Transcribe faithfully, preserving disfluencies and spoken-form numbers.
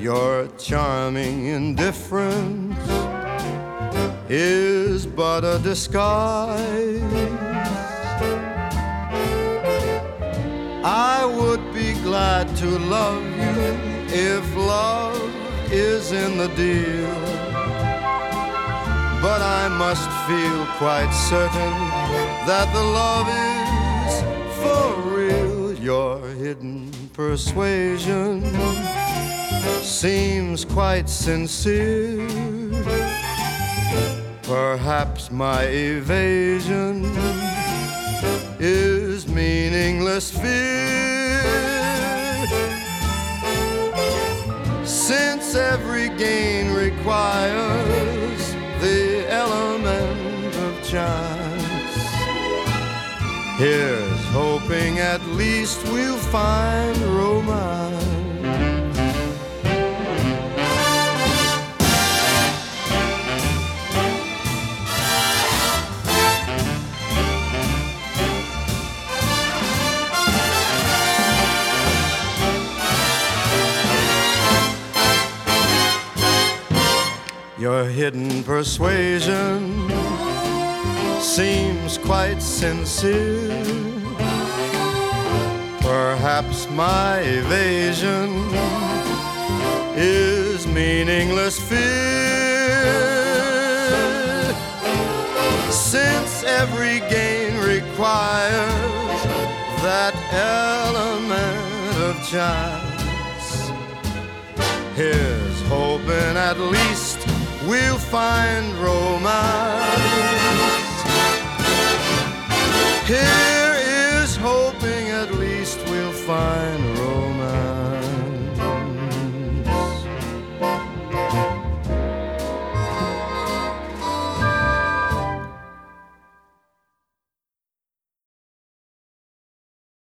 Your charming indifference is but a disguise. I would be glad to love you if love is in the deal, but I must feel quite certain that the love is for real. Your hidden persuasion seems quite sincere. Perhaps my evasion is meaningless fear, since every gain requires the element of chance. Here's hoping at least we'll find romance. Your hidden persuasion seems quite sincere. Perhaps my evasion is meaningless fear, since every gain requires that element of chance. Here's hoping at least we'll find romance. Here is hoping at least we'll find romance.